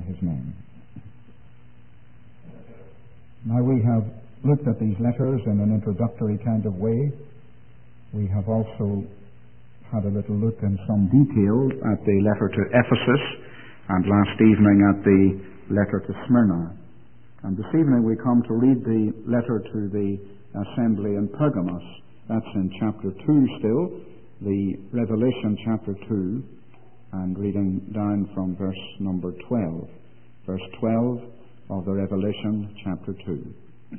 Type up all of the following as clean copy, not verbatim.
his name. Now we have looked at these letters in an introductory kind of way. We have also had a little look in some detail at the letter to Ephesus, and last evening at the letter to Smyrna. And this evening we come to read the letter to the assembly in Pergamos. That's in chapter 2 still, the Revelation chapter 2, and reading down from verse number 12. Verse 12 of the Revelation chapter 2.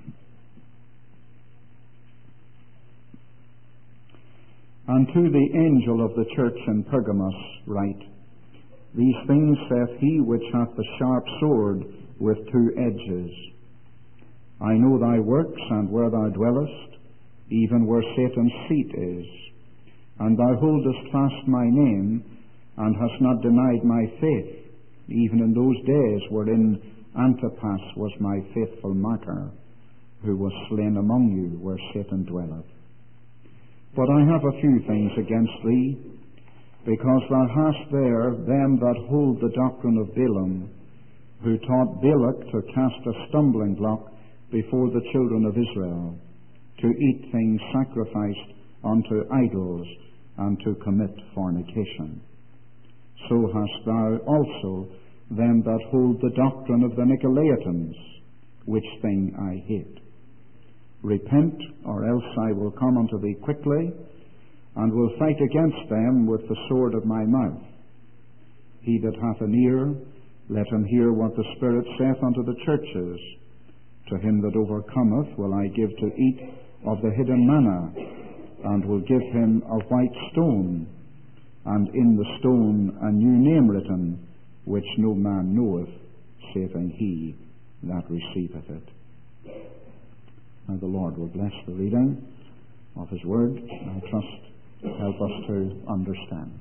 And to the angel of the church in Pergamos write, These things saith he which hath the sharp sword with two edges. I know thy works, and where thou dwellest, even where Satan's seat is. And thou holdest fast my name, and hast not denied my faith, even in those days wherein Antipas was my faithful martyr, who was slain among you where Satan dwelleth. But I have a few things against thee, because thou hast there them that hold the doctrine of Balaam, who taught Balak to cast a stumbling block before the children of Israel, to eat things sacrificed unto idols, and to commit fornication. So hast thou also them that hold the doctrine of the Nicolaitans, which thing I hate. Repent, or else I will come unto thee quickly, and will fight against them with the sword of my mouth. He that hath an ear, let him hear what the Spirit saith unto the churches. To him that overcometh will I give to eat of the hidden manna, and will give him a white stone, and in the stone a new name written, which no man knoweth, saving he that receiveth it. Now the Lord will bless the reading of His Word, and I trust help us to understand.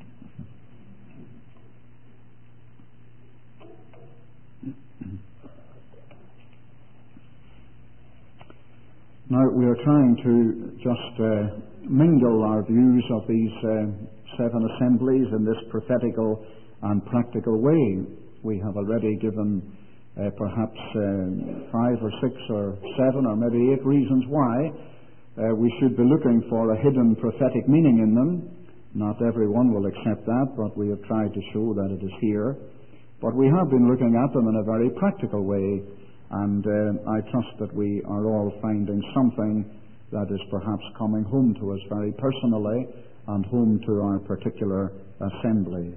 Now we are trying to just mingle our views of these 7 assemblies in this prophetical and practical way. We have already given perhaps 5 or 6 or 7 or maybe 8 reasons why we should be looking for a hidden prophetic meaning in them. Not everyone will accept that, but we have tried to show that it is here. But we have been looking at them in a very practical way, and I trust that we are all finding something that is perhaps coming home to us very personally and home to our particular assemblies.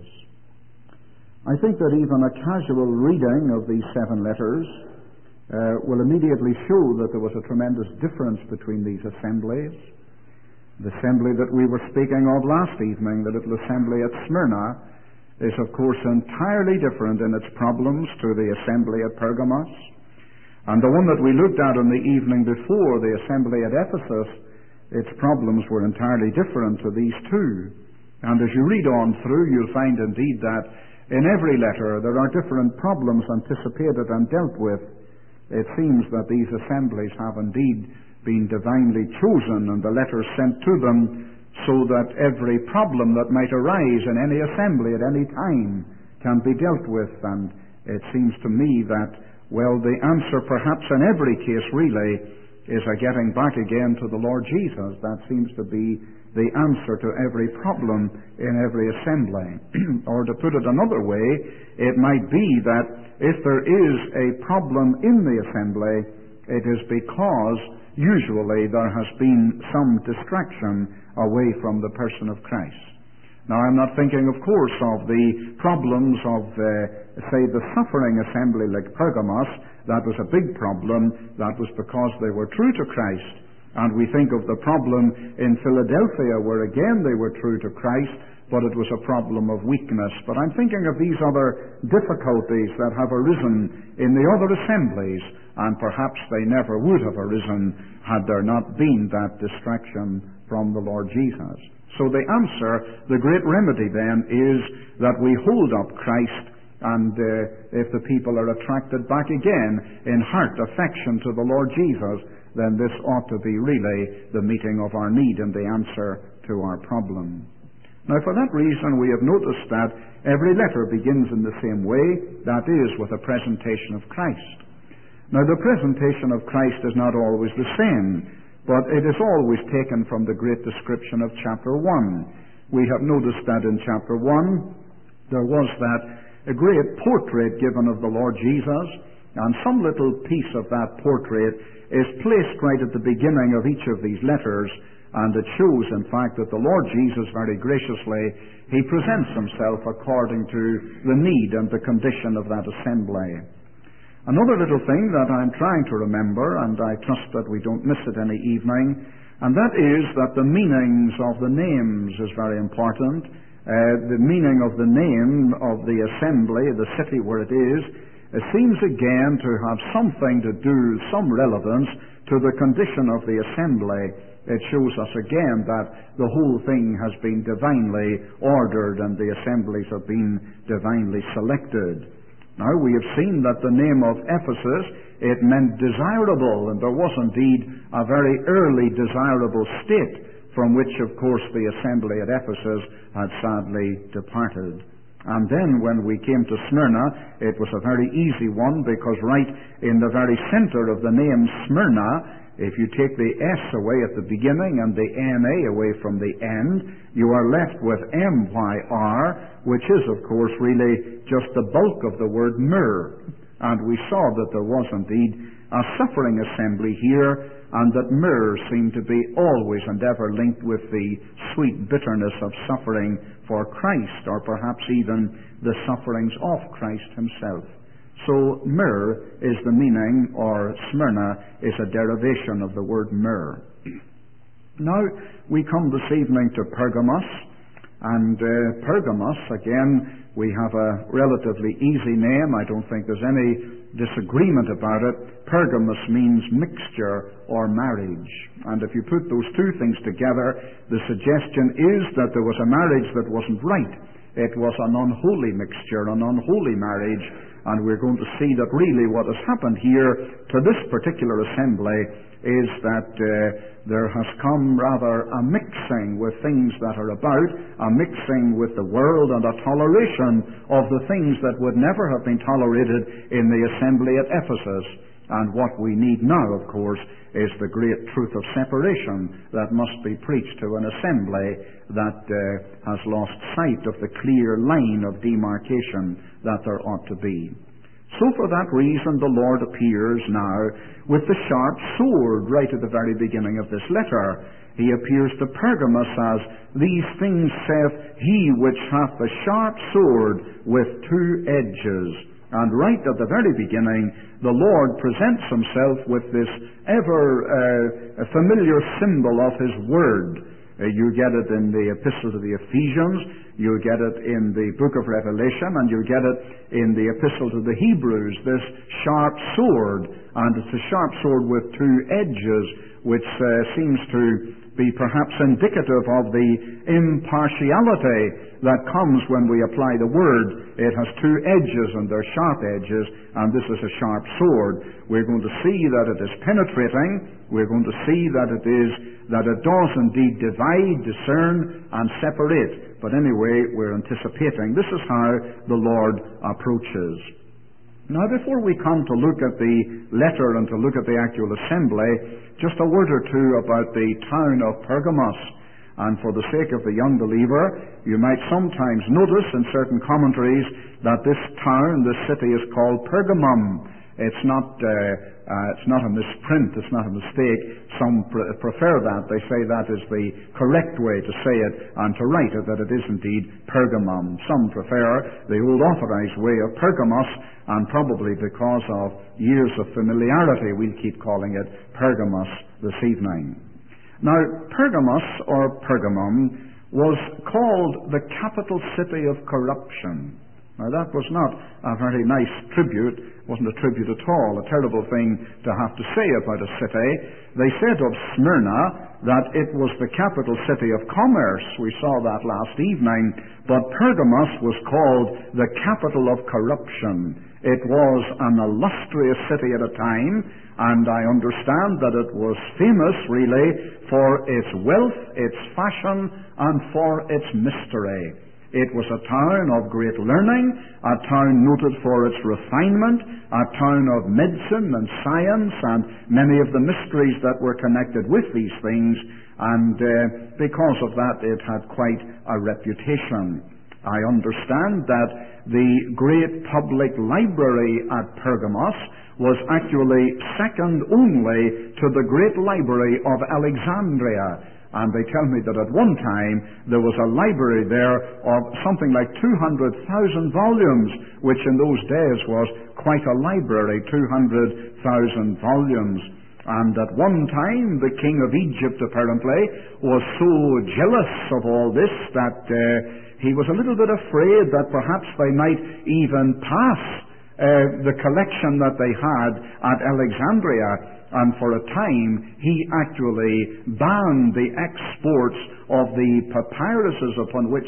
I think that even a casual reading of these 7 letters will immediately show that there was a tremendous difference between these assemblies. The assembly that we were speaking of last evening, the little assembly at Smyrna, is of course entirely different in its problems to the assembly at Pergamos. And the one that we looked at on the evening before, the assembly at Ephesus, its problems were entirely different to these two. And as you read on through, you'll find indeed that in every letter there are different problems anticipated and dealt with. It seems that these assemblies have indeed been divinely chosen, and the letters sent to them so that every problem that might arise in any assembly at any time can be dealt with. And it seems to me that, well, the answer perhaps in every case really is a getting back again to the Lord Jesus. That seems to be the answer to every problem in every assembly. Or to put it another way, it might be that if there is a problem in the assembly, it is because usually there has been some distraction away from the person of Christ. Now, I'm not thinking, of course, of the problems of, say, the suffering assembly like Pergamos. That was a big problem. That was because they were true to Christ. And we think of the problem in Philadelphia where again they were true to Christ, but it was a problem of weakness. But I'm thinking of these other difficulties that have arisen in the other assemblies, and perhaps they never would have arisen had there not been that distraction from the Lord Jesus. So the answer, the great remedy then, is that we hold up Christ, and if the people are attracted back again in heart affection to the Lord Jesus, then this ought to be really the meeting of our need and the answer to our problem. Now, for that reason, we have noticed that every letter begins in the same way, that is, with a presentation of Christ. Now, the presentation of Christ is not always the same, but it is always taken from the great description of chapter 1. We have noticed that in chapter 1, there was a great portrait given of the Lord Jesus, and some little piece of that portrait is placed right at the beginning of each of these letters, and it shows, in fact, that the Lord Jesus, very graciously, He presents Himself according to the need and the condition of that assembly. Another little thing that I'm trying to remember, and I trust that we don't miss it any evening, and that is that the meanings of the names is very important. The meaning of the name of the assembly, the city where it is, it seems again to have something to do, some relevance to the condition of the assembly. It shows us again that the whole thing has been divinely ordered and the assemblies have been divinely selected. Now, we have seen that the name of Ephesus, it meant desirable, and there was indeed a very early desirable state from which, of course, the assembly at Ephesus had sadly departed. And then when we came to Smyrna, it was a very easy one, because right in the very center of the name Smyrna, if you take the S away at the beginning and the M-A away from the end, you are left with M-Y-R, which is, of course, really just the bulk of the word myrrh. And we saw that there was indeed a suffering assembly here, and that myrrh seemed to be always and ever linked with the sweet bitterness of suffering for Christ, or perhaps even the sufferings of Christ Himself. So myrrh is the meaning, or Smyrna is a derivation of the word myrrh. Now we come this evening to Pergamos, and Pergamos, again, we have a relatively easy name. I don't think there's any disagreement about it. Pergamos means mixture or marriage. And if you put those two things together, the suggestion is that there was a marriage that wasn't right. It was an unholy mixture, an unholy marriage, and we're going to see that really what has happened here to this particular assembly is that there has come rather a mixing with things that are about, a mixing with the world, and a toleration of the things that would never have been tolerated in the assembly at Ephesus. And what we need now, of course, is the great truth of separation that must be preached to an assembly that has lost sight of the clear line of demarcation that there ought to be. So for that reason the Lord appears now with the sharp sword right at the very beginning of this letter. He appears to Pergamos as, "These things saith he which hath the sharp sword with two edges." And right at the very beginning, the Lord presents Himself with this ever familiar symbol of His Word. You get it in the Epistle to the Ephesians, you get it in the book of Revelation, and you get it in the Epistle to the Hebrews, this sharp sword. And it's a sharp sword with two edges, which seems to be perhaps indicative of the impartiality that comes when we apply the Word. It has two edges, and they're sharp edges, and this is a sharp sword. We're going to see that it is penetrating. We're going to see that it does indeed divide, discern, and separate. But anyway, we're anticipating. This is how the Lord approaches. Now, before we come to look at the letter and to look at the actual assembly, just a word or two about the town of Pergamos. And for the sake of the young believer, you might sometimes notice in certain commentaries that this town, this city, is called Pergamum. It's not a misprint, it's not a mistake. Some prefer that. They say that is the correct way to say it and to write it, that it is indeed Pergamum. Some prefer the old authorized way of Pergamos, and probably because of years of familiarity, we'll keep calling it Pergamos this evening. Now, Pergamos, or Pergamum, was called the capital city of corruption. Now, that was not a very nice tribute. It wasn't a tribute at all, a terrible thing to have to say about a city. They said of Smyrna that it was the capital city of commerce. We saw that last evening. But Pergamos was called the capital of corruption. It was an illustrious city at a time, and I understand that it was famous really for its wealth, its fashion, and for its mystery. It was a town of great learning, a town noted for its refinement, a town of medicine and science, and many of the mysteries that were connected with these things, and because of that it had quite a reputation. I understand that the great public library at Pergamos was actually second only to the great library of Alexandria. And they tell me that at one time there was a library there of something like 200,000 volumes, which in those days was quite a library, 200,000 volumes. And at one time the king of Egypt apparently was so jealous of all this that he was a little bit afraid that perhaps they might even pass the collection that they had at Alexandria. And for a time, he actually banned the exports of the papyruses upon which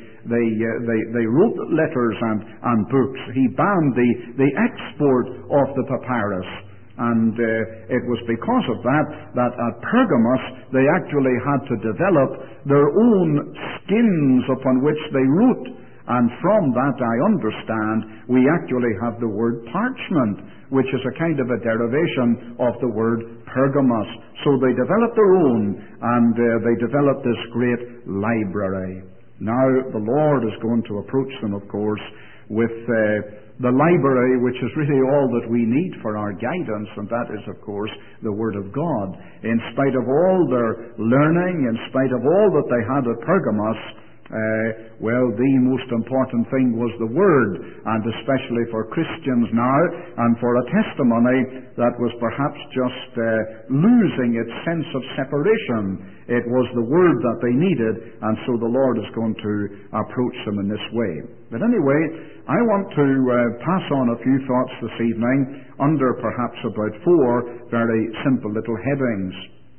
they wrote letters and books. He banned the export of the papyrus. And it was because of that at Pergamos they actually had to develop their own skins upon which they wrote. And from that, I understand, we actually have the word parchment, which is a kind of a derivation of the word Pergamos. So they developed their own, and they developed this great library. Now, the Lord is going to approach them, of course, with the library, which is really all that we need for our guidance, and that is, of course, the Word of God. In spite of all their learning, in spite of all that they had at Pergamos, the most important thing was the Word, and especially for Christians now, and for a testimony that was perhaps just losing its sense of separation. It was the Word that they needed, and so the Lord is going to approach them in this way. But anyway, I want to pass on a few thoughts this evening under perhaps about 4 very simple little headings.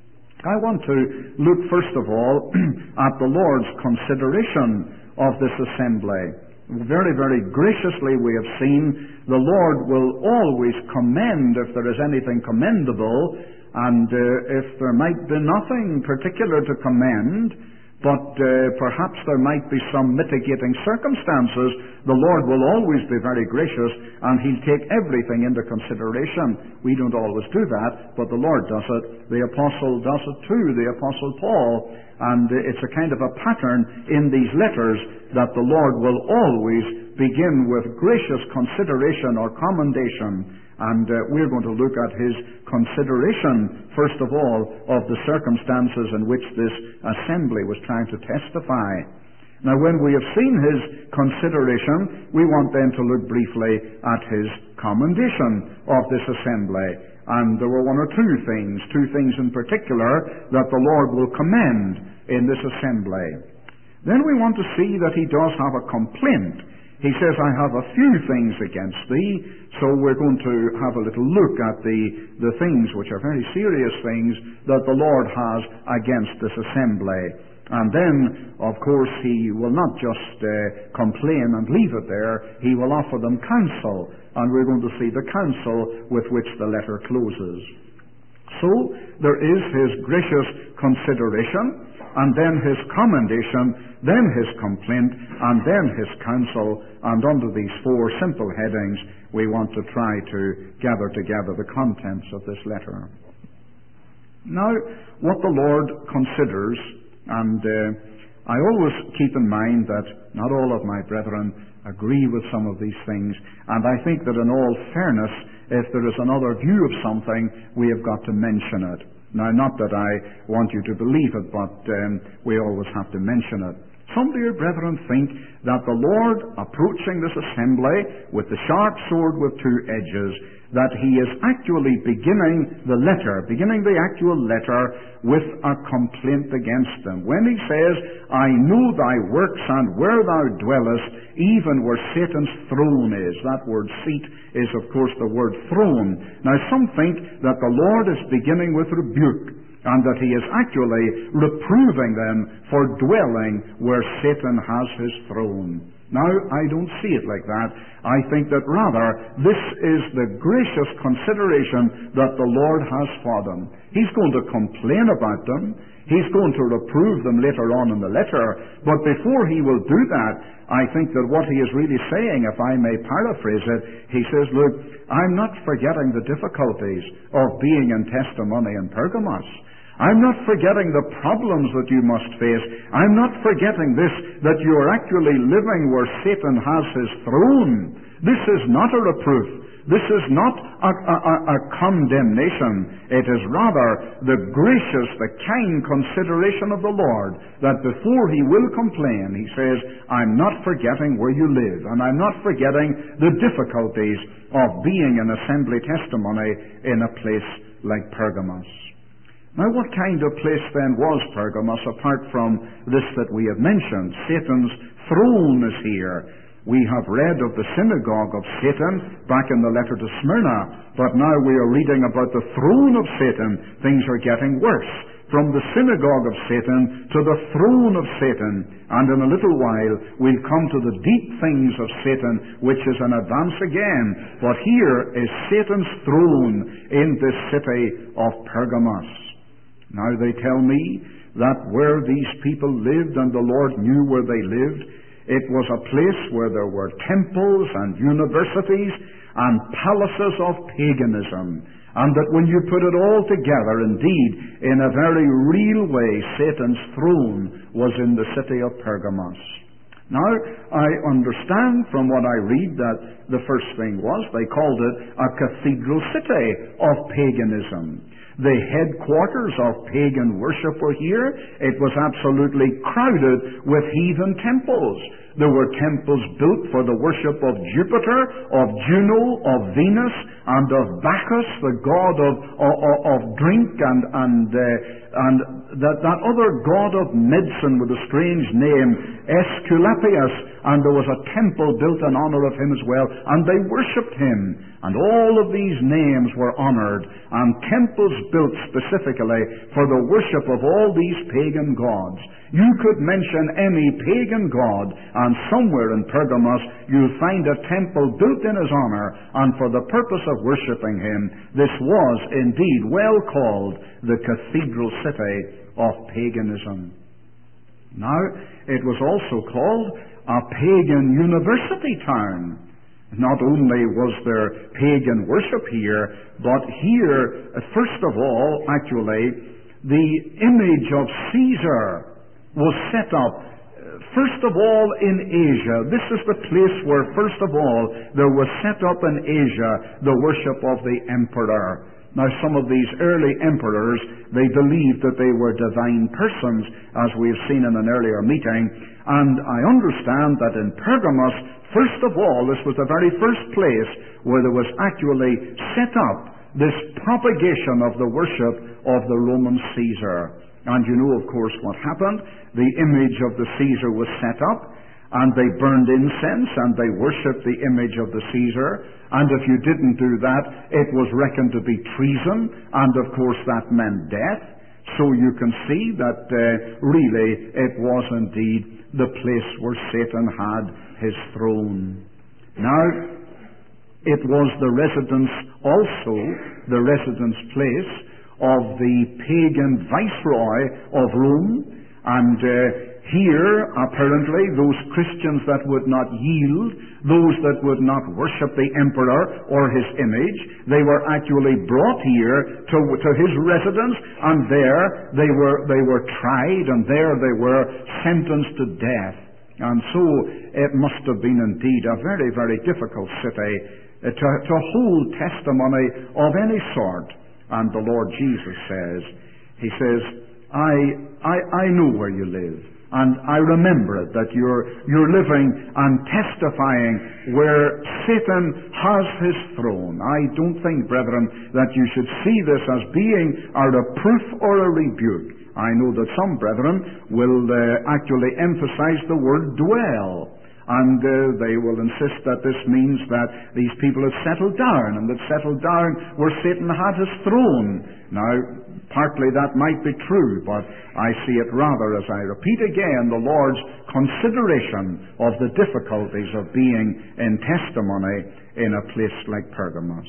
I want to look first of all at the Lord's consideration of this assembly. Very, very graciously we have seen the Lord will always commend if there is anything commendable, and if there might be nothing particular to commend, but perhaps there might be some mitigating circumstances, the Lord will always be very gracious, and He'll take everything into consideration. We don't always do that, but the Lord does it. The Apostle does it too, the Apostle Paul, and it's a kind of a pattern in these letters that the Lord will always begin with gracious consideration or commendation. And we're going to look at His consideration, first of all, of the circumstances in which this assembly was trying to testify. Now, when we have seen His consideration, we want then to look briefly at His commendation of this assembly. And there were 1 or 2 things in particular, that the Lord will commend in this assembly. Then we want to see that He does have a complaint. He says, I have a few things against thee. So we're going to have a little look at the things which are very serious things that the Lord has against this assembly. And then, of course, He will not just complain and leave it there. He will offer them counsel. And we're going to see the counsel with which the letter closes. So there is His gracious consideration, and then His commendation, then His complaint, and then His counsel. And under these 4 simple headings, we want to try to gather together the contents of this letter. Now, what the Lord considers, and I always keep in mind that not all of my brethren agree with some of these things, and I think that in all fairness, if there is another view of something, we have got to mention it. Now, not that I want you to believe it, but we always have to mention it. Some dear brethren think that the Lord, approaching this assembly with the sharp sword with 2 edges, that He is actually beginning the actual letter with a complaint against them. When He says, I know thy works and where thou dwellest, even where Satan's throne is. That word seat is, of course, the word throne. Now, some think that the Lord is beginning with rebuke. and that he is actually reproving them for dwelling where Satan has his throne. Now, I don't see it like that. I think that rather this is the gracious consideration that the Lord has for them. He's going to complain about them. He's going to reprove them later on in the letter. But before he will do that, I think that what he is really saying, if I may paraphrase it, he says, look, I'm not forgetting the difficulties of being in testimony in Pergamos. I'm not forgetting the problems that you must face. I'm not forgetting this, that you are actually living where Satan has his throne. This is not a reproof. This is not a condemnation. It is rather the gracious, the kind consideration of the Lord, that before he will complain, he says, I'm not forgetting where you live, and I'm not forgetting the difficulties of being an assembly testimony in a place like Pergamos. Now, what kind of place then was Pergamos, apart from this that we have mentioned? Satan's throne is here. We have read of the synagogue of Satan back in the letter to Smyrna, but now we are reading about the throne of Satan. Things are getting worse. From the synagogue of Satan to the throne of Satan. And in a little while we'll come to the deep things of Satan, which is an advance again. But here is Satan's throne in this city of Pergamos. Now they tell me that where these people lived, and the Lord knew where they lived, it was a place where there were temples and universities and palaces of paganism. And that when you put it all together, indeed, in a very real way, Satan's throne was in the city of Pergamos. Now, I understand from what I read that the first thing was they called it a cathedral city of paganism. The headquarters of pagan worship were here. It was absolutely crowded with heathen temples. There were temples built for the worship of Jupiter, of Juno, of Venus, and of Bacchus, the god of drink, and that other god of medicine with a strange name, Aesculapius, and there was a temple built in honor of him as well, and they worshipped him. And all of these names were honored, and temples built specifically for the worship of all these pagan gods. You could mention any pagan god, and somewhere in Pergamos you'll find a temple built in his honor, and for the purpose of worshipping him. This was indeed well called the cathedral city of paganism. Now, it was also called a pagan university town. Not only was there pagan worship here, but here, first of all, actually, the image of Caesar was set up, first of all, in Asia. This is the place where, first of all, there was set up in Asia the worship of the emperor. Now, some of these early emperors, they believed that they were divine persons, as we've seen in an earlier meeting. And I understand that in Pergamos, first of all, this was the very first place where there was actually set up this propagation of the worship of the Roman Caesar. And you know, of course, what happened. The image of the Caesar was set up, and they burned incense, and they worshipped the image of the Caesar. And if you didn't do that, it was reckoned to be treason, and of course that meant death. So you can see that really it was indeed the place where Satan had his throne. Now, it was the residence also, the residence place of the pagan viceroy of Rome, and here, apparently, those Christians that would not yield, those that would not worship the emperor or his image, they were actually brought here to his residence, and there they were tried, and there they were sentenced to death. And so it must have been indeed a very, very difficult city to hold testimony of any sort. And the Lord Jesus says, He says, I know where you live. And I remember it, that you're living and testifying where Satan has his throne. I don't think, brethren, that you should see this as being a reproof or a rebuke. I know that some brethren will actually emphasize the word dwell. And they will insist that this means that these people have settled down, and that settled down where Satan had his throne. Now, partly that might be true, but I see it rather, as I repeat again, the Lord's consideration of the difficulties of being in testimony in a place like Pergamos.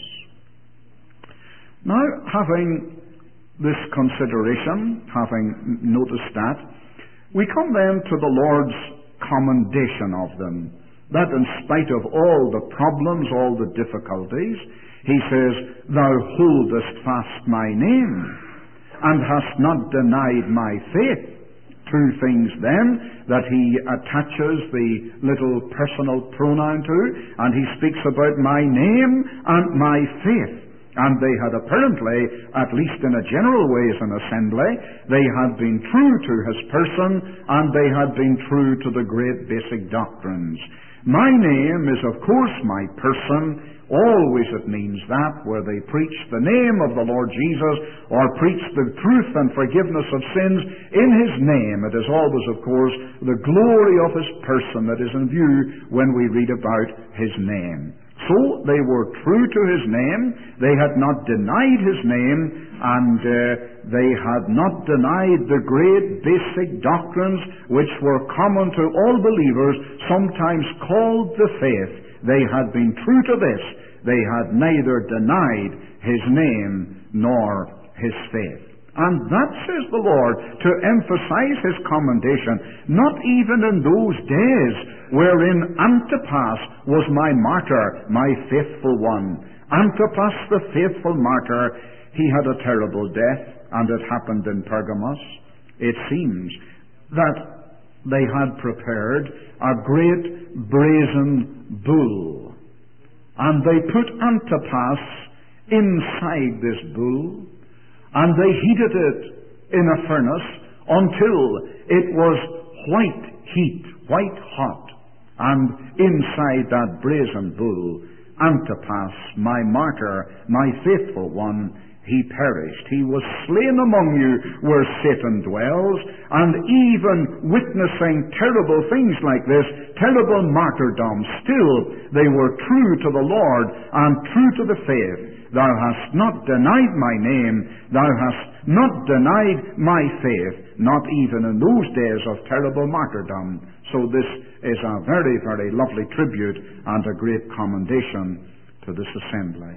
Now, having this consideration, having noticed that, we come then to the Lord's commendation of them, that in spite of all the problems, all the difficulties, he says, "Thou holdest fast my name, and hast not denied my faith." Two things then that he attaches the little personal pronoun to, and he speaks about my name and my faith. And they had apparently, at least in a general way as an assembly, they had been true to his person, and they had been true to the great basic doctrines. My name is, of course, my person. Always it means that, where they preach the name of the Lord Jesus, or preach the truth and forgiveness of sins in his name, it is always, of course, the glory of his person that is in view when we read about his name. So they were true to his name, they had not denied his name, and they had not denied the great basic doctrines which were common to all believers, sometimes called the faith. They had been true to this. They had neither denied his name nor his faith. And that, says the Lord, to emphasize his commendation, not even in those days wherein Antipas was my martyr, my faithful one. Antipas, the faithful martyr, he had a terrible death, and it happened in Pergamos. It seems that they had prepared a great brazen bull, and they put Antipas inside this bull, and they heated it in a furnace until it was white heat, white hot. And inside that brazen bull, Antipas, my martyr, my faithful one, he perished. He was slain among you where Satan dwells, and even witnessing terrible things like this, terrible martyrdom, still they were true to the Lord and true to the faith. Thou hast not denied my name, thou hast not denied my faith, not even in those days of terrible martyrdom. So this is a very, very lovely tribute and a great commendation to this assembly.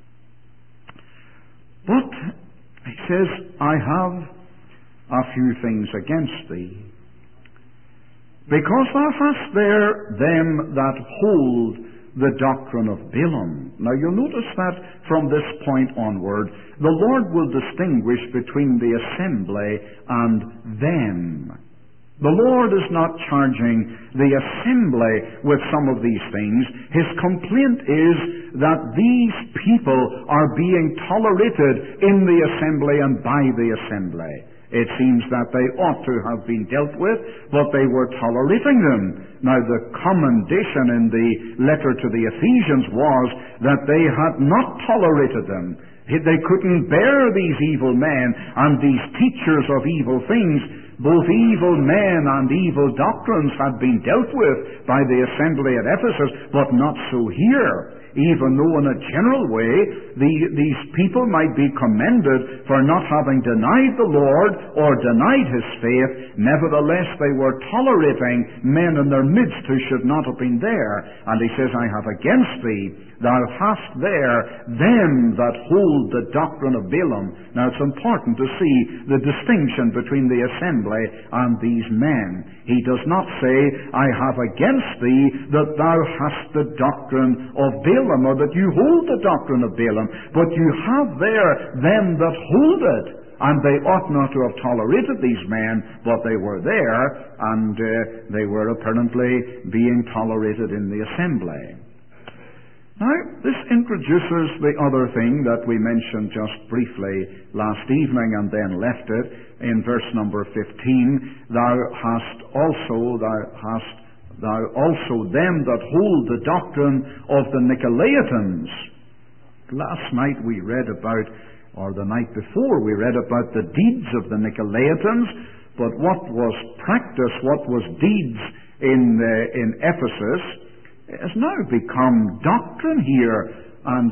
But, he says, I have a few things against thee, because thou hast there them that hold the doctrine of Balaam. Now you'll notice that from this point onward, the Lord will distinguish between the assembly and them. The Lord is not charging the assembly with some of these things. His complaint is that these people are being tolerated in the assembly and by the assembly. It seems that they ought to have been dealt with, but they were tolerating them. Now the commendation in the letter to the Ephesians was that they had not tolerated them. They couldn't bear these evil men and these teachers of evil things. Both evil men and evil doctrines had been dealt with by the assembly at Ephesus, but not so here. Even though in a general way these people might be commended for not having denied the Lord or denied his faith, nevertheless they were tolerating men in their midst who should not have been there. And he says, I have against thee, thou hast there them that hold the doctrine of Balaam. Now it's important to see the distinction between the assembly and these men. He does not say, I have against thee that thou hast the doctrine of Balaam, or that you hold the doctrine of Balaam, but you have there them that hold it. And they ought not to have tolerated these men, but they were there, and they were apparently being tolerated in the assembly. Now, this introduces the other thing that we mentioned just briefly last evening and then left it in verse number 15. Thou also them that hold the doctrine of the Nicolaitans. Last night we read about, or the night before, we read about the deeds of the Nicolaitans, but what was practice, what was deeds in Ephesus has now become doctrine here, and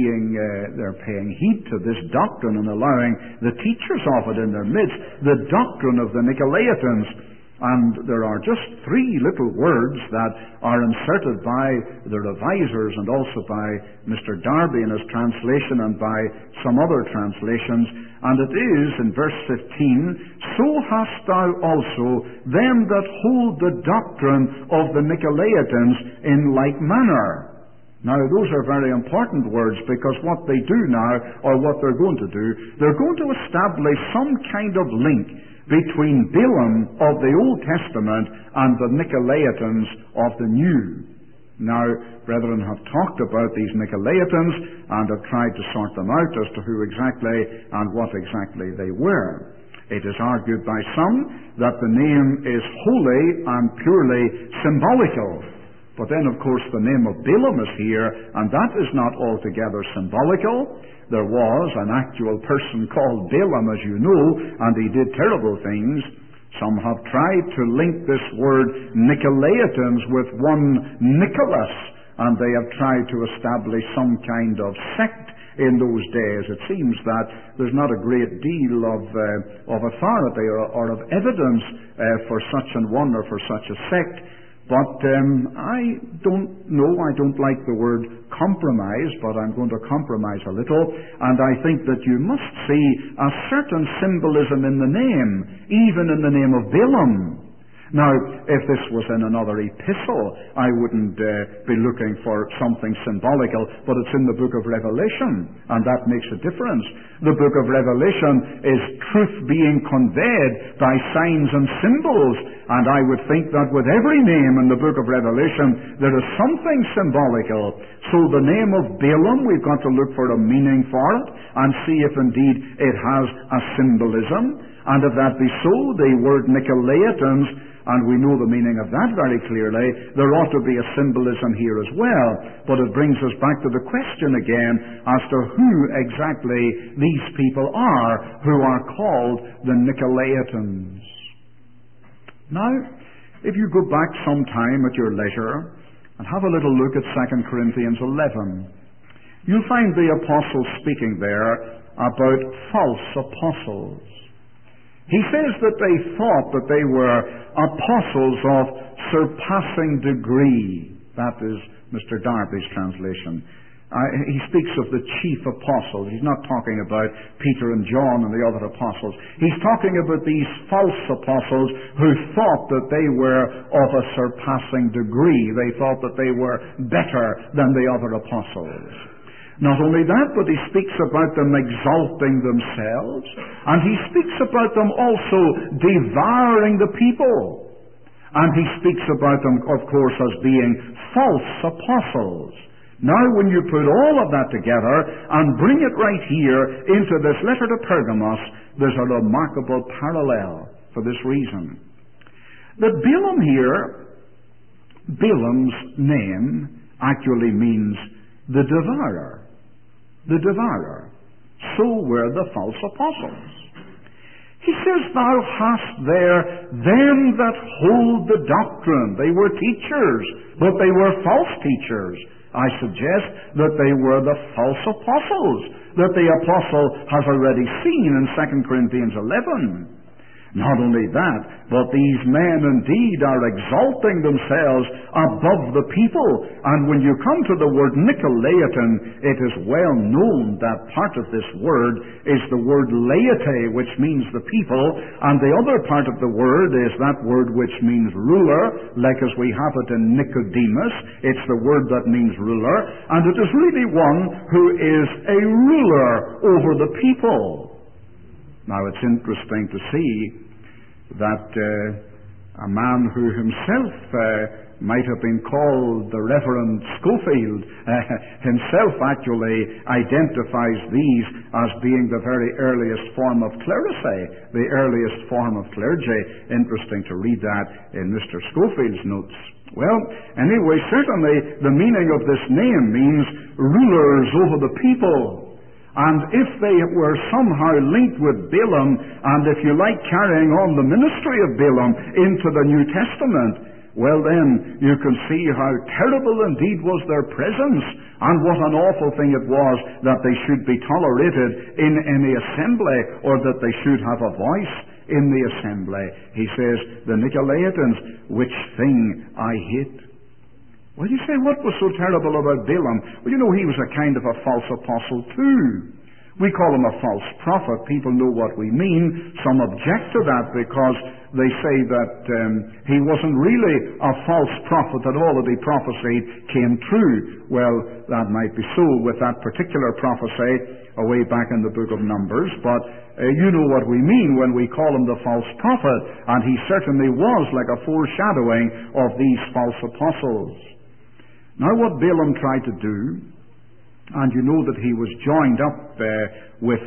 they're paying heed to this doctrine and allowing the teachers of it in their midst, the doctrine of the Nicolaitans. And there are just three little words that are inserted by the revisers and also by Mr. Darby in his translation and by some other translations. And it is in verse 15, "So hast thou also them that hold the doctrine of the Nicolaitans in like manner." Now, those are very important words, because what they do now, or what they're going to do, they're going to establish some kind of link between Balaam of the Old Testament and the Nicolaitans of the New. Now, brethren have talked about these Nicolaitans and have tried to sort them out as to who exactly and what exactly they were. It is argued by some that the name is wholly and purely symbolical. But then, of course, the name of Balaam is here, and that is not altogether symbolical. There was an actual person called Balaam, as you know, and he did terrible things. Some have tried to link this word Nicolaitans with one Nicholas, and they have tried to establish some kind of sect in those days. It seems that there's not a great deal of authority or of evidence for such an one or for such a sect. But I don't know, I don't like the word compromise, but I'm going to compromise a little, and I think that you must see a certain symbolism in the name, even in the name of Balaam. Now, if this was in another epistle, I wouldn't be looking for something symbolical, but it's in the book of Revelation, and that makes a difference. The book of Revelation is truth being conveyed by signs and symbols, and I would think that with every name in the book of Revelation, there is something symbolical. So the name of Balaam, we've got to look for a meaning for it, and see if indeed it has a symbolism. And if that be so, the word Nicolaitans, and we know the meaning of that very clearly, there ought to be a symbolism here as well. But it brings us back to the question again as to who exactly these people are who are called the Nicolaitans. Now, if you go back some time at your leisure and have a little look at 2 Corinthians 11, you'll find the apostle speaking there about false apostles. He says that they thought that they were apostles of surpassing degree. That is Mr. Darby's translation. He speaks of the chief apostles. He's not talking about Peter and John and the other apostles. He's talking about these false apostles who thought that they were of a surpassing degree. They thought that they were better than the other apostles. Not only that, but he speaks about them exalting themselves, and he speaks about them also devouring the people. And he speaks about them, of course, as being false apostles. Now, when you put all of that together and bring it right here into this letter to Pergamos, there's a remarkable parallel for this reason. That Balaam here, Balaam's name actually means the devourer. The devourer. So were the false apostles. He says, "Thou hast there them that hold the doctrine." They were teachers, but they were false teachers. I suggest that they were the false apostles that the apostle has already seen in 2 Corinthians 11. Not only that, but these men indeed are exalting themselves above the people. And when you come to the word Nicolaitan, it is well known that part of this word is the word laity, which means the people, and the other part of the word is that word which means ruler, like as we have it in Nicodemus. It's the word that means ruler, and it is really one who is a ruler over the people. Now, it's interesting to see that a man who himself might have been called the Reverend Schofield himself actually identifies these as being the very earliest form of clerisy, the earliest form of clergy. Interesting to read that in Mr. Schofield's notes. Well, anyway, certainly the meaning of this name means rulers over the people. And if they were somehow linked with Balaam, and if you like, carrying on the ministry of Balaam into the New Testament, well then you can see how terrible indeed was their presence, and what an awful thing it was that they should be tolerated in any assembly, or that they should have a voice in the assembly. He says, the Nicolaitans, which thing I hate. Well, you say, what was so terrible about Balaam? Well, you know, he was a kind of a false apostle too. We call him a false prophet. People know what we mean. Some object to that because they say that he wasn't really a false prophet, that all that he prophesied came true. Well, that might be so with that particular prophecy away back in the book of Numbers, but you know what we mean when we call him the false prophet, and he certainly was like a foreshadowing of these false apostles. Now, what Balaam tried to do, and you know that he was joined up with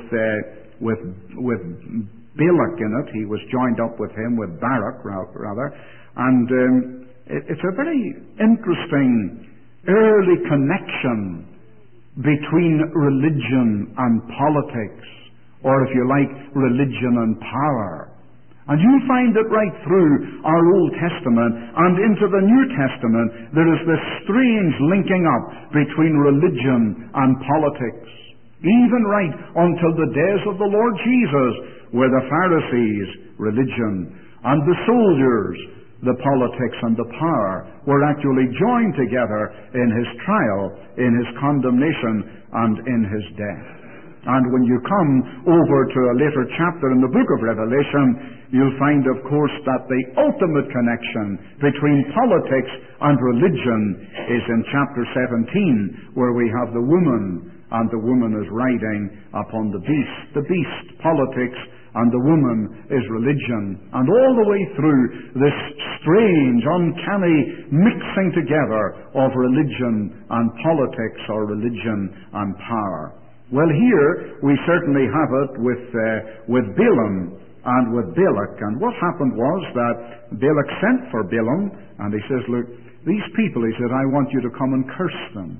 Balak in it. He was joined up with him, with Barak rather. And it's a very interesting early connection between religion and politics, or if you like, religion and power. And you'll find that right through our Old Testament and into the New Testament, there is this strange linking up between religion and politics. Even right until the days of the Lord Jesus, where the Pharisees, religion, and the soldiers, the politics and the power, were actually joined together in his trial, in his condemnation, and in his death. And when you come over to a later chapter in the book of Revelation, you'll find, of course, that the ultimate connection between politics and religion is in chapter 17, where we have the woman, and the woman is riding upon the beast. The beast, politics, and the woman is religion. And all the way through this strange, uncanny mixing together of religion and politics, or religion and power. Well, here we certainly have it with Balaam and with Balak. And what happened was that Balak sent for Balaam, and he says, look, these people, he said, I want you to come and curse them.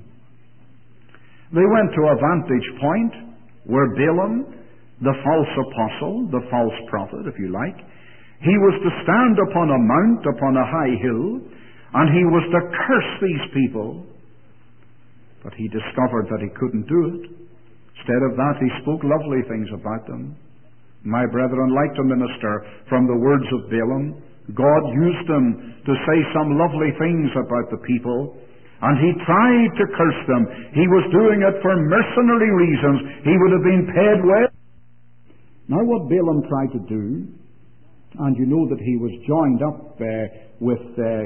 They went to a vantage point where Balaam, the false apostle, the false prophet, if you like, he was to stand upon a mount, upon a high hill, and he was to curse these people. But he discovered that he couldn't do it. Instead of that, he spoke lovely things about them. My brethren, like to minister from the words of Balaam, God used him to say some lovely things about the people, and he tried to curse them. He was doing it for mercenary reasons. He would have been paid well. Now, what Balaam tried to do, and you know that he was joined up with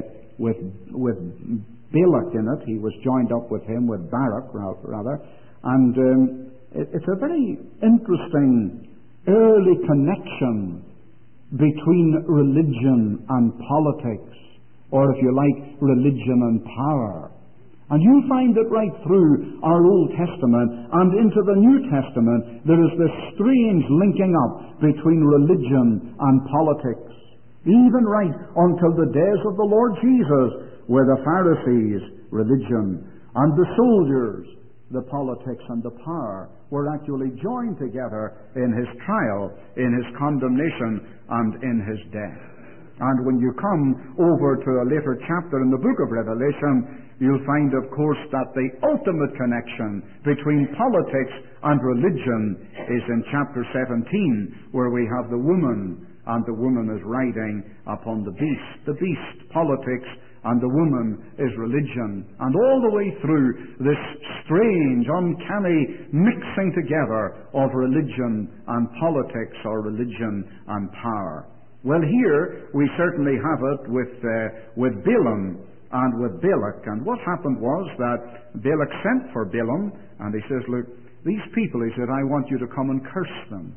Balak in it. He was joined up with him, with Barak rather, and it's a very interesting early connection between religion and politics, or if you like, religion and power. And you'll find that right through our Old Testament and into the New Testament, there is this strange linking up between religion and politics. Even right until the days of the Lord Jesus, where the Pharisees, religion, and the soldiers, the politics and the power, were actually joined together in his trial, in his condemnation, and in his death. And when you come over to a later chapter in the book of Revelation, you'll find, of course, that the ultimate connection between politics and religion is in chapter 17, where we have the woman, and the woman is riding upon the beast. The beast, politics, and the woman is religion. And all the way through this strange, uncanny mixing together of religion and politics, or religion and power. Well, here we certainly have it with Balaam and with Balak. And what happened was that Balak sent for Balaam, and he says, look, these people, he said, I want you to come and curse them.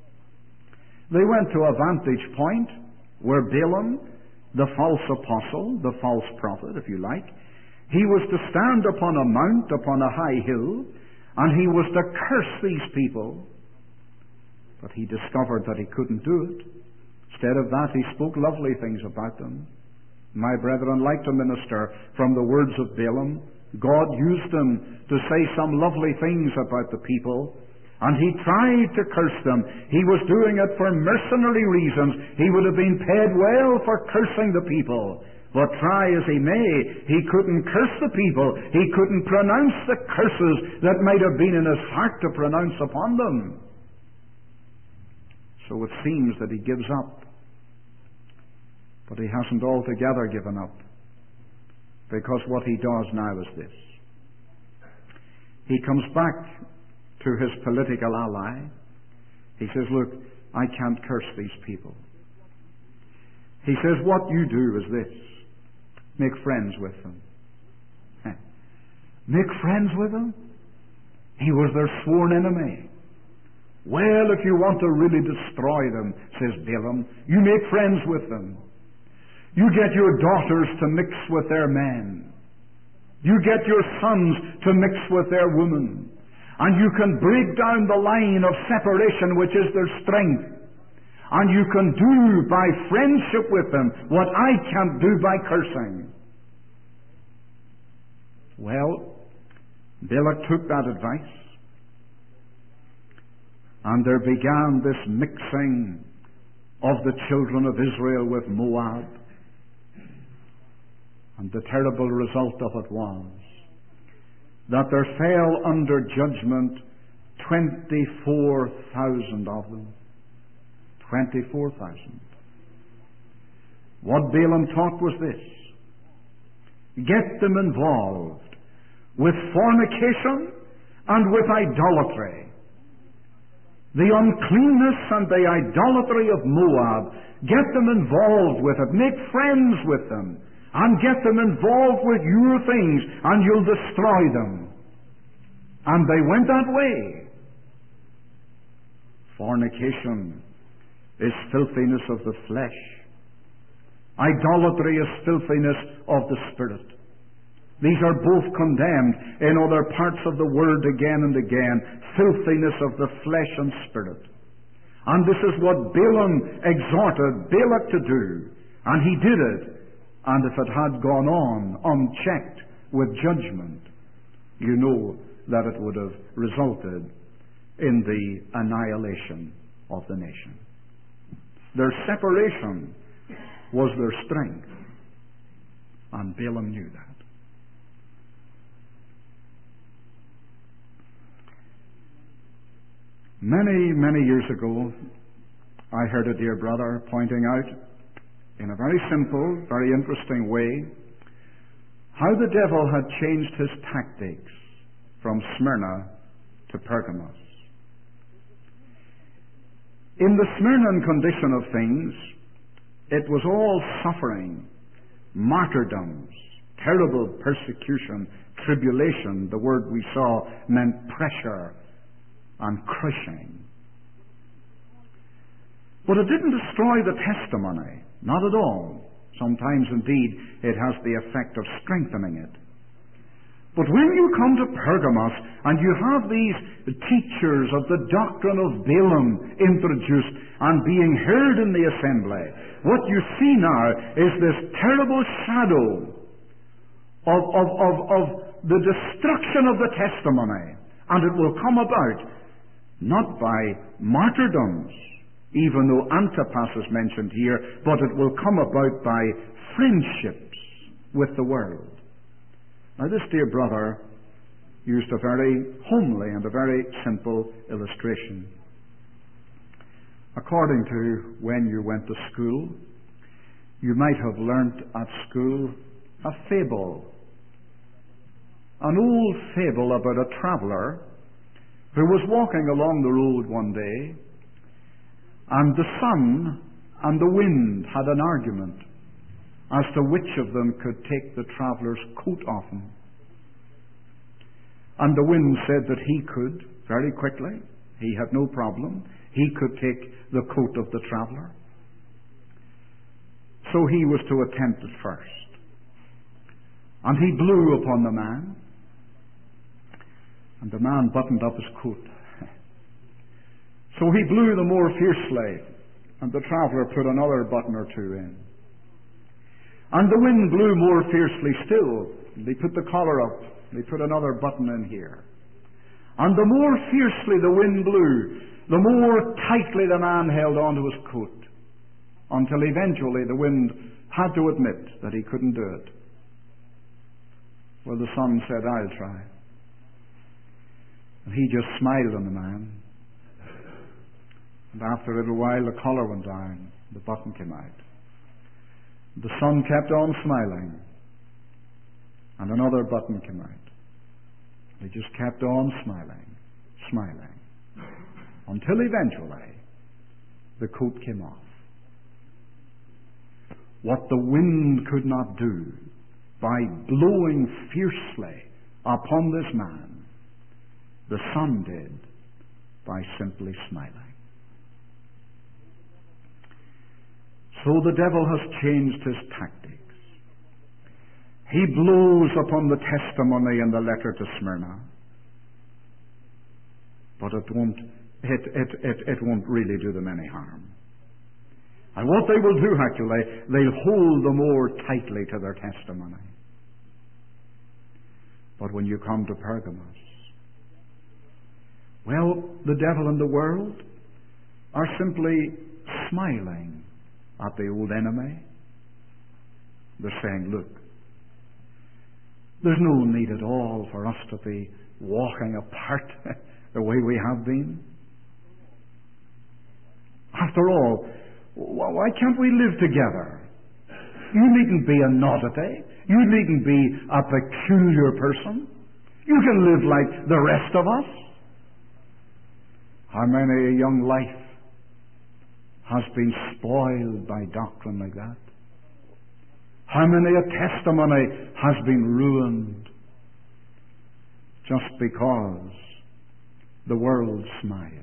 They went to a vantage point where Balaam, the false apostle, the false prophet, if you like, he was to stand upon a mount, upon a high hill, and he was to curse these people. But he discovered that he couldn't do it. Instead of that, he spoke lovely things about them. My brethren, like to minister from the words of Balaam, God used them to say some lovely things about the people, and he tried to curse them. He was doing it for mercenary reasons. He would have been paid well for cursing the people. But try as he may, he couldn't curse the people. He couldn't pronounce the curses that might have been in his heart to pronounce upon them. So it seems that he gives up. But he hasn't altogether given up. Because what he does now is this. He comes back to his political ally. He says, look, I can't curse these people. He says, what you do is this. Make friends with them. Make friends with them? He was their sworn enemy. Well, if you want to really destroy them, says Balaam, you make friends with them. You get your daughters to mix with their men. You get your sons to mix with their women. And you can break down the line of separation, which is their strength. And you can do by friendship with them what I can't do by cursing. Well, Balak took that advice. And there began this mixing of the children of Israel with Moab. And the terrible result of it was that there fell under judgment 24,000 of them. 24,000. What Balaam taught was this. Get them involved with fornication and with idolatry. The uncleanness and the idolatry of Moab, get them involved with it. Make friends with them. And get them involved with your things, and you'll destroy them. And they went that way. Fornication is filthiness of the flesh. Idolatry is filthiness of the spirit. These are both condemned in other parts of the Word again and again. Filthiness of the flesh and spirit. And this is what Balaam exhorted Balak to do. And he did it. And if it had gone on unchecked with judgment, you know that it would have resulted in the annihilation of the nation. Their separation was their strength. And Balaam knew that. Many, many years ago, I heard a dear brother pointing out in a very simple, very interesting way how the devil had changed his tactics from Smyrna to Pergamos. In the Smyrnan condition of things, it was all suffering, martyrdoms, terrible persecution, tribulation. The word we saw meant pressure and crushing. But it didn't destroy the testimony. Not at all. Sometimes, indeed, it has the effect of strengthening it. But when you come to Pergamos and you have these teachers of the doctrine of Balaam introduced and being heard in the assembly, what you see now is this terrible shadow of the destruction of the testimony. And it will come about not by martyrdoms, even though Antipas is mentioned here, but it will come about by friendships with the world. Now this dear brother used a very homely and a very simple illustration. According to when you went to school, you might have learnt at school a fable. An old fable about a traveller who was walking along the road one day, and the sun and the wind had an argument as to which of them could take the traveller's coat off him. And the wind said that he could, very quickly, he had no problem, he could take the coat of the traveller. So he was to attempt it first. And he blew upon the man, and the man buttoned up his coat. So he blew the more fiercely, and the traveller put another button or two in. And the wind blew more fiercely still. They put the collar up. They put another button in here. And the more fiercely the wind blew, the more tightly the man held on to his coat, until eventually the wind had to admit that he couldn't do it. Well, the son said, I'll try. And he just smiled on the man. And after a little while, the collar went down. The button came out. The son kept on smiling. And another button came out. He just kept on smiling, smiling. Until eventually, the coat came off. What the wind could not do by blowing fiercely upon this man, the son did by simply smiling. So the devil has changed his tactics. He blows upon the testimony in the letter to Smyrna, but it won't really do them any harm. And what they will do, actually, they'll hold the more tightly to their testimony. But when you come to Pergamos, well, the devil and the world are simply smiling at the old enemy. They're saying, look, there's no need at all for us to be walking apart the way we have been. After all, why can't we live together? You needn't be a novelty. You needn't be a peculiar person. You can live like the rest of us. How many a young life has been spoiled by doctrine like that? How many a testimony has been ruined just because the world smiled?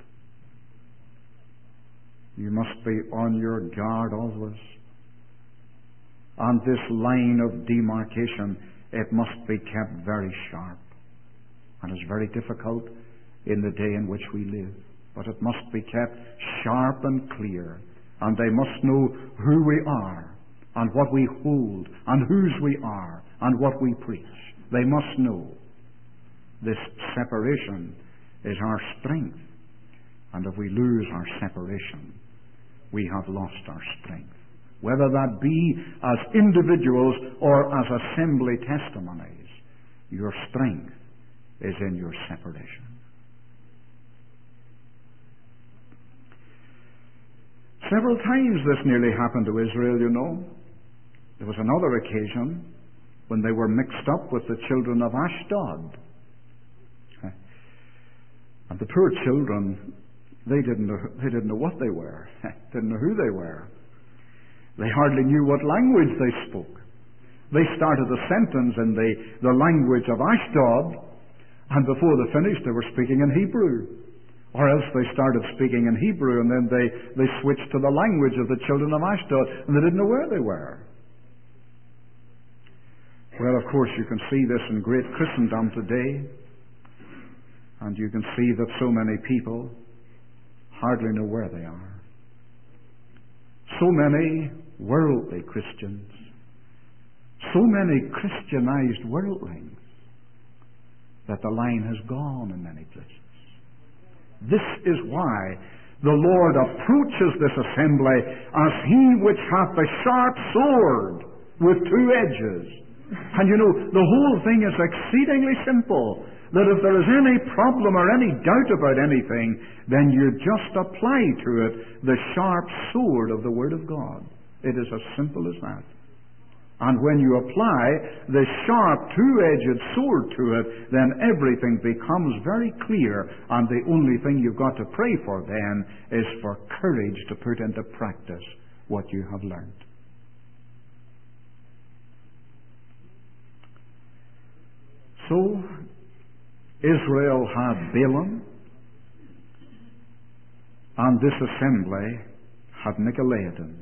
You must be on your guard always. On this line of demarcation, it must be kept very sharp. And it's very difficult in the day in which we live. But it must be kept sharp and clear. And they must know who we are, and what we hold, and whose we are, and what we preach. They must know this separation is our strength. And if we lose our separation, we have lost our strength. Whether that be as individuals or as assembly testimonies, your strength is in your separation. Several times this nearly happened to Israel, you know. There was another occasion when they were mixed up with the children of Ashdod. And the poor children, they didn't know what they were, didn't know who they were. They hardly knew what language they spoke. They started a sentence in the language of Ashdod, and before they finished, they were speaking in Hebrew. Or else they started speaking in Hebrew, and then they switched to the language of the children of Ashdod, and they didn't know where they were. Well, of course, you can see this in great Christendom today, and you can see that so many people hardly know where they are. So many worldly Christians, so many Christianized worldlings, that the line has gone in many places. This is why the Lord approaches this assembly as he which hath a sharp sword with two edges. And you know, the whole thing is exceedingly simple. That if there is any problem or any doubt about anything, then you just apply to it the sharp sword of the Word of God. It is as simple as that. And when you apply the sharp two-edged sword to it, then everything becomes very clear, and the only thing you've got to pray for then is for courage to put into practice what you have learned. So, Israel had Balaam, and this assembly had Nicolaitans.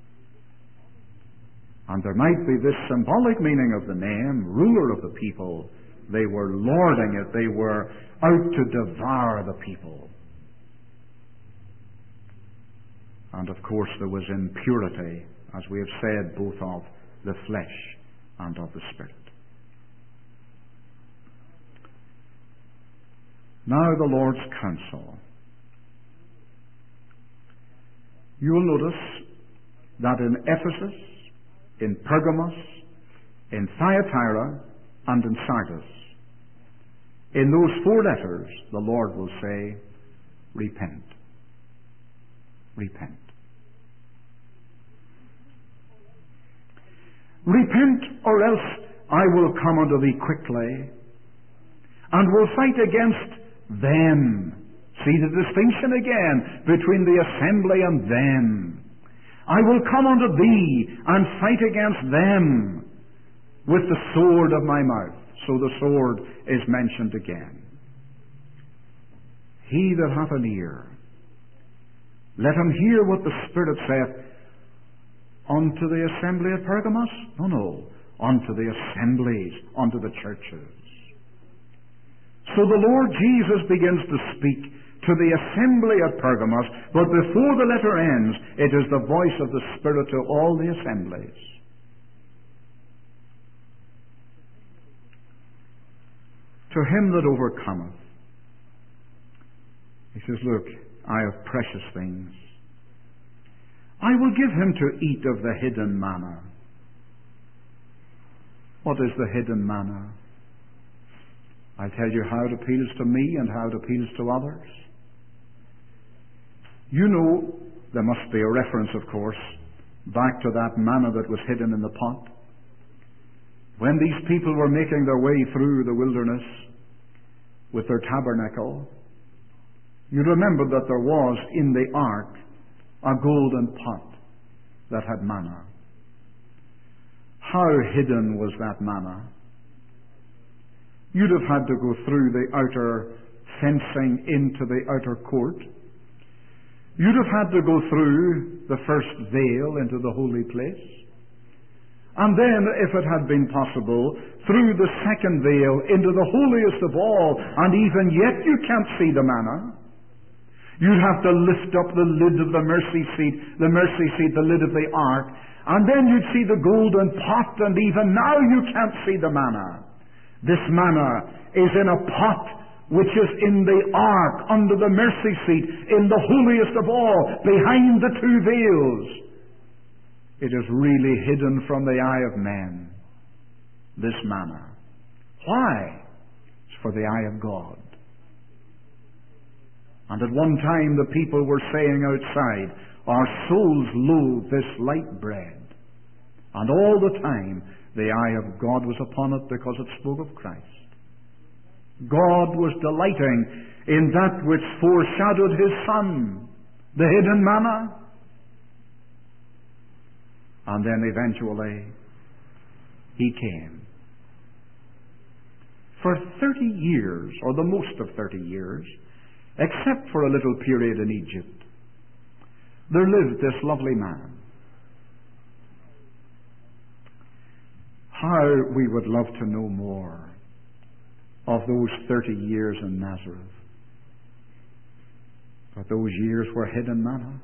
And there might be this symbolic meaning of the name, ruler of the people. They were lording it. They were out to devour the people. And of course there was impurity, as we have said, both of the flesh and of the spirit. Now the Lord's counsel. You will notice that in Ephesus in Pergamos, in Thyatira, and in Sardis. In those 4 letters, the Lord will say, repent. Repent. Repent, or else I will come unto thee quickly, and will fight against them. See the distinction again between the assembly and them. I will come unto thee and fight against them with the sword of my mouth. So the sword is mentioned again. He that hath an ear, let him hear what the Spirit saith unto the assembly at Pergamos? No, unto the assemblies, unto the churches. So the Lord Jesus begins to speak to the assembly at Pergamos, but before the letter ends, it is the voice of the Spirit to all the assemblies. To him that overcometh, he says, look, I have precious things. I will give him to eat of the hidden manna. What is the hidden manna? I'll tell you how it appeals to me and how it appeals to others. You know, there must be a reference, of course, back to that manna that was hidden in the pot. When these people were making their way through the wilderness with their tabernacle, you remember that there was in the ark a golden pot that had manna. How hidden was that manna? You'd have had to go through the outer fencing into the outer court. You'd have had to go through the first veil into the holy place. And then, if it had been possible, through the second veil into the holiest of all, and even yet you can't see the manna. You'd have to lift up the lid of the mercy seat, the lid of the ark, and then you'd see the golden pot, and even now you can't see the manna. This manna is in a pot which is in the ark, under the mercy seat, in the holiest of all, behind the 2 veils. It is really hidden from the eye of men, this manna. Why? It's for the eye of God. And at one time the people were saying outside, our souls loathe this light bread. And all the time the eye of God was upon it because it spoke of Christ. God was delighting in that which foreshadowed His Son, the hidden manna. And then eventually He came. For 30 years, or the most of 30 years, except for a little period in Egypt, there lived this lovely man. How we would love to know more of those 30 years in Nazareth. But those years were hidden manna.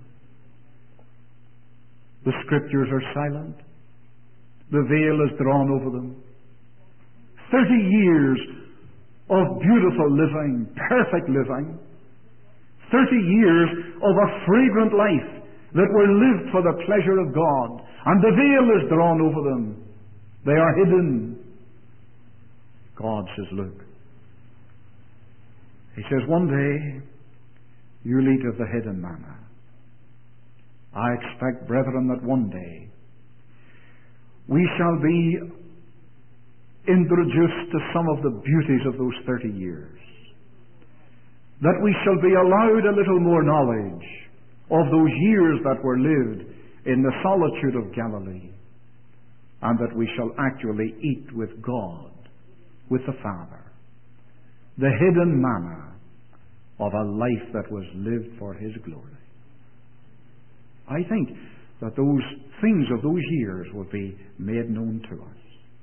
The Scriptures are silent. The veil is drawn over them. 30 years of beautiful living, perfect living. 30 years of a fragrant life that were lived for the pleasure of God. And the veil is drawn over them. They are hidden. God says, look. He says, one day you'll eat of the hidden manna. I expect, brethren, that one day we shall be introduced to some of the beauties of those 30 years. That we shall be allowed a little more knowledge of those years that were lived in the solitude of Galilee, and that we shall actually eat with God, with the Father, the hidden manna of a life that was lived for His glory. I think that those things of those years will be made known to us.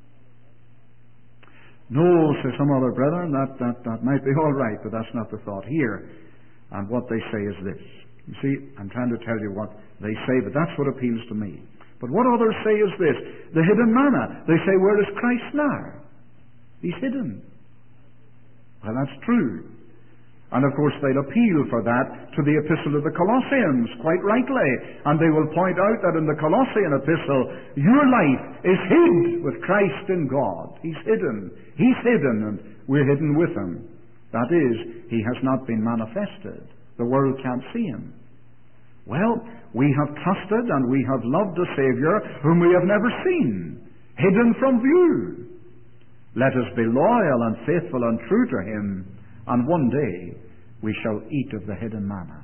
No, say some other brethren, that might be all right, but that's not the thought here. And what they say is this. You see, I'm trying to tell you what they say, but that's what appeals to me. But what others say is this. The hidden manna. They say, where is Christ now? He's hidden. Well, that's true. And of course they'll appeal for that to the Epistle of the Colossians, quite rightly. And they will point out that in the Colossian Epistle, your life is hid with Christ in God. He's hidden. He's hidden, and we're hidden with Him. That is, He has not been manifested. The world can't see Him. Well, we have trusted and we have loved a Savior whom we have never seen, hidden from view. Let us be loyal and faithful and true to Him, and one day we shall eat of the hidden manna.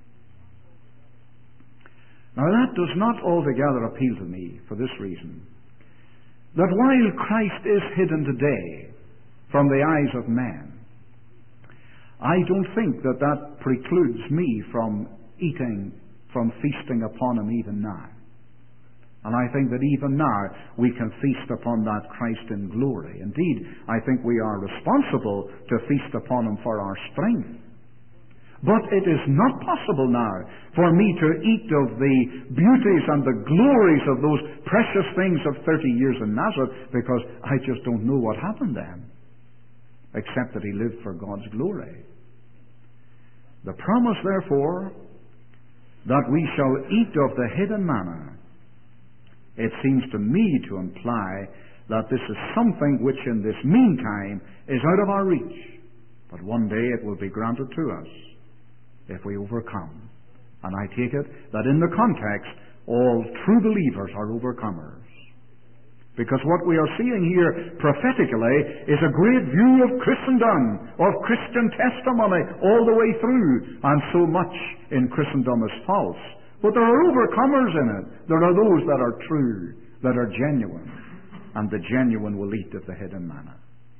Now that does not altogether appeal to me for this reason, that while Christ is hidden today from the eyes of men, I don't think that that precludes me from feasting upon Him even now. And I think that even now we can feast upon that Christ in glory. Indeed, I think we are responsible to feast upon Him for our strength. But it is not possible now for me to eat of the beauties and the glories of those precious things of 30 years in Nazareth, because I just don't know what happened then, except that He lived for God's glory. The promise, therefore, that we shall eat of the hidden manna, it seems to me to imply that this is something which in this meantime is out of our reach. But one day it will be granted to us if we overcome. And I take it that in the context, all true believers are overcomers. Because what we are seeing here prophetically is a great view of Christendom, of Christian testimony all the way through. And so much in Christendom is false. But there are overcomers in it. There are those that are true, that are genuine. And the genuine will eat of the hidden manna.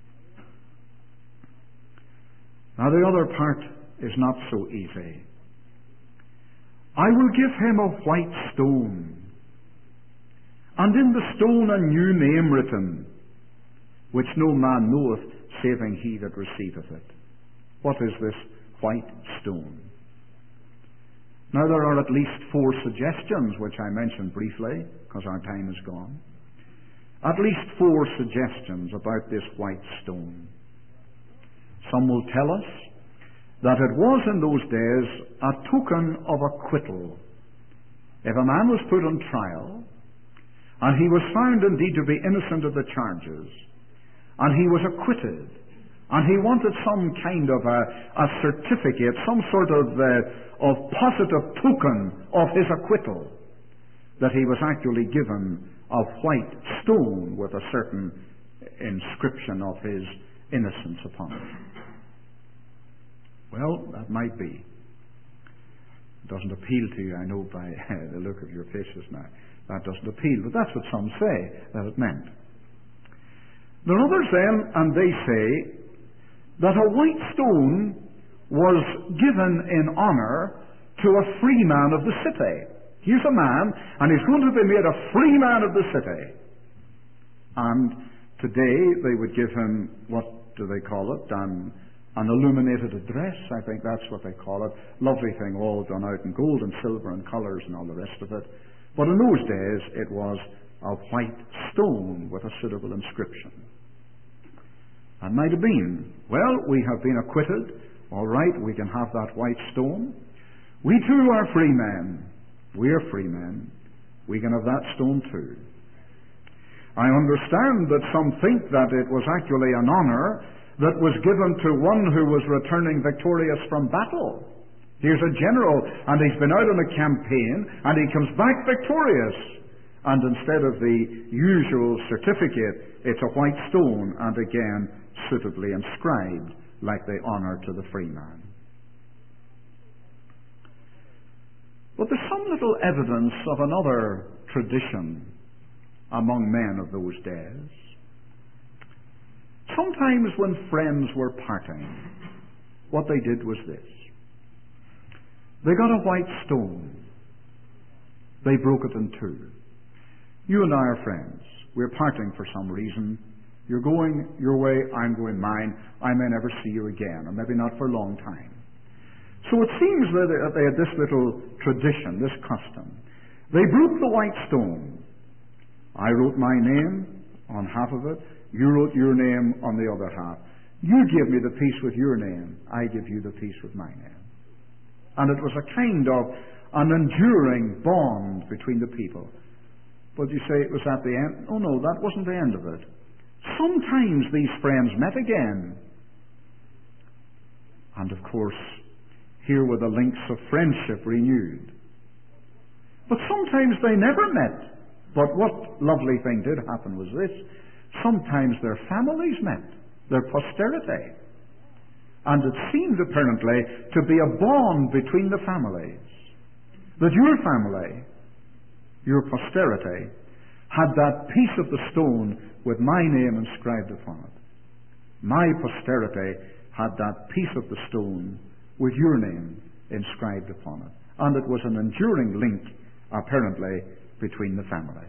Now the other part is not so easy. I will give him a white stone, and in the stone a new name written, which no man knoweth, saving he that receiveth it. What is this white stone? Now there are at least 4 suggestions, which I mentioned briefly, because our time is gone. At least 4 suggestions about this white stone. Some will tell us that it was in those days a token of acquittal. If a man was put on trial, and he was found indeed to be innocent of the charges, and he was acquitted, and he wanted some kind of a certificate, some sort of positive token of his acquittal, that he was actually given a white stone with a certain inscription of his innocence upon it. Well, that might be. It doesn't appeal to you, I know, by the look of your faces now. That doesn't appeal, but that's what some say that it meant. There are others then, and they say that a white stone was given in honor to a free man of the city. Here's a man, and he's going to be made a free man of the city. And today they would give him, what do they call it? An illuminated address, I think that's what they call it. Lovely thing, all done out in gold and silver and colours and all the rest of it. But in those days it was a white stone with a suitable inscription. And might have been, well, we have been acquitted, all right, we can have that white stone. We too are free men. We are free men. We can have that stone too. I understand that some think that it was actually an honour that was given to one who was returning victorious from battle. Here's a general, and he's been out on a campaign, and he comes back victorious. And instead of the usual certificate, it's a white stone, and again, suitably inscribed, like the honour to the free man. But there's some little evidence of another tradition among men of those days. Sometimes when friends were parting, what they did was this. They got a white stone. They broke it in two. You and I are friends. We're parting for some reason. You're going your way, I'm going mine. I may never see you again, or maybe not for a long time. So it seems that they had this little tradition, this custom. They broke the white stone. I wrote my name on half of it. You wrote your name on the other half. You give me the peace with your name, I give you the peace with my name. And it was a kind of an enduring bond between the people. But you say it was at the end? Oh no, that wasn't the end of it. Sometimes these friends met again. And of course, here were the links of friendship renewed. But sometimes they never met. But what lovely thing did happen was this. Sometimes their families met, their posterity. And it seemed apparently to be a bond between the families. That your family, your posterity, had that piece of the stone with my name inscribed upon it. My posterity had that piece of the stone with your name inscribed upon it. And it was an enduring link, apparently, between the families.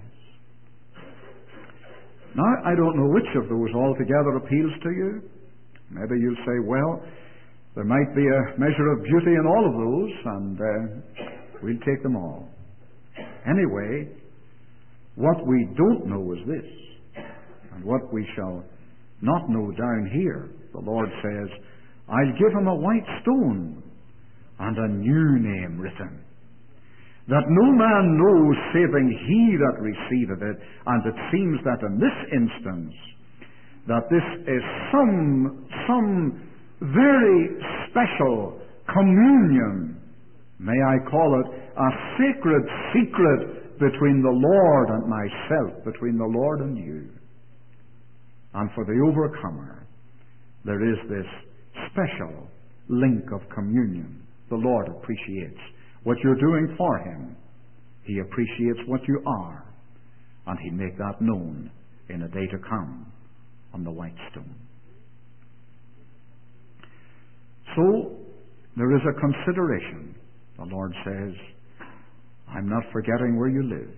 Now, I don't know which of those altogether appeals to you. Maybe you'll say, well, there might be a measure of beauty in all of those, and we'll take them all. Anyway, what we don't know is this, and what we shall not know down here. The Lord says, I'll give him a white stone and a new name written, that no man knows saving he that receiveth it. And it seems that in this instance, that this is some very special communion, may I call it a sacred secret between the Lord and myself, between the Lord and you. And for the overcomer, there is this special link of communion. The Lord appreciates what you're doing for him. He appreciates what you are, and he'll make that known in a day to come on the white stone. So, there is a consideration. The Lord says, I'm not forgetting where you live.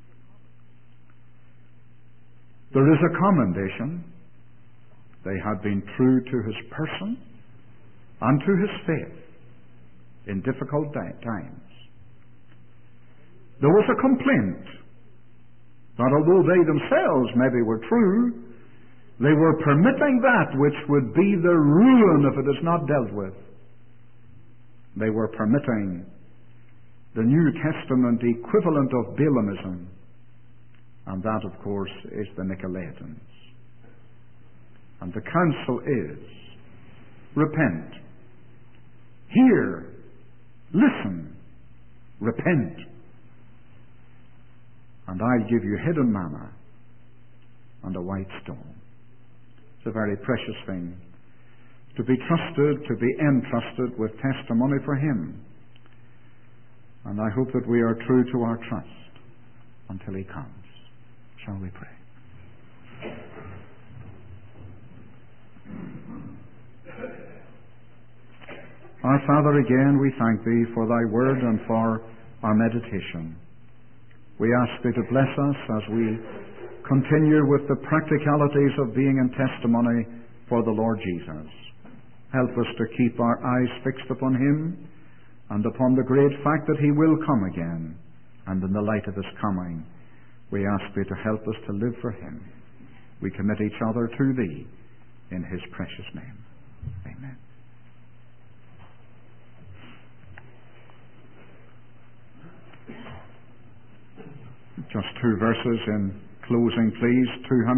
There is a commendation. They had been true to his person and to his faith in difficult times. There was a complaint that although they themselves maybe were true, they were permitting that which would be their ruin if it is not dealt with. They were permitting the New Testament equivalent of Balaamism, and that, of course, is the Nicolaitans. And the counsel is, repent. Hear, listen, repent, and I'll give you hidden manna and a white stone. It's a very precious thing to be trusted, to be entrusted with testimony for him. And I hope that we are true to our trust until he comes. Shall we pray? Our Father, again we thank thee for thy word and for our meditation. We ask thee to bless us as we continue with the practicalities of being in testimony for the Lord Jesus. Help us to keep our eyes fixed upon him and upon the great fact that he will come again. And in the light of his coming, we ask thee to help us to live for him. We commit each other to thee in his precious name. Amen. Just two verses in closing, please.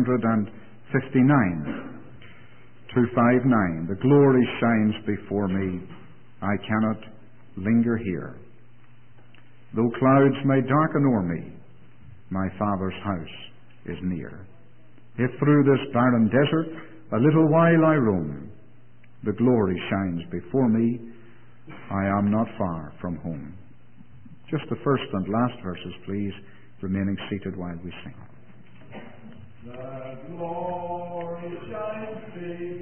259. 259. The glory shines before me. I cannot linger here. Though clouds may darken o'er me, my Father's house is near. If through this barren desert a little while I roam, the glory shines before me. I am not far from home. Just the first and last verses, please, remaining seated while we sing. The glory shines before